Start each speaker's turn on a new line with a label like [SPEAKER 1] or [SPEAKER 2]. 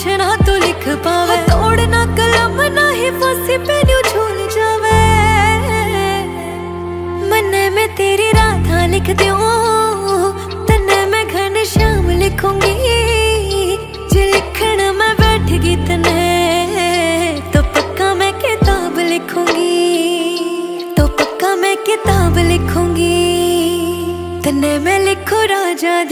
[SPEAKER 1] ना तो लिख पावे, तोड़ना कलम ना ही फांसी पे न्यू झूल जावे। मन्ने में तेरी राधा लिख दूं, तन्ने मैं घनश्याम लिखूंगी। जे लिखण मैं बैठ गई तन्ने, तो पक्का मैं किताब लिखूंगी, तो पक्का मैं किताब लिखूंगी। तन्ने मैं लिखूं राजा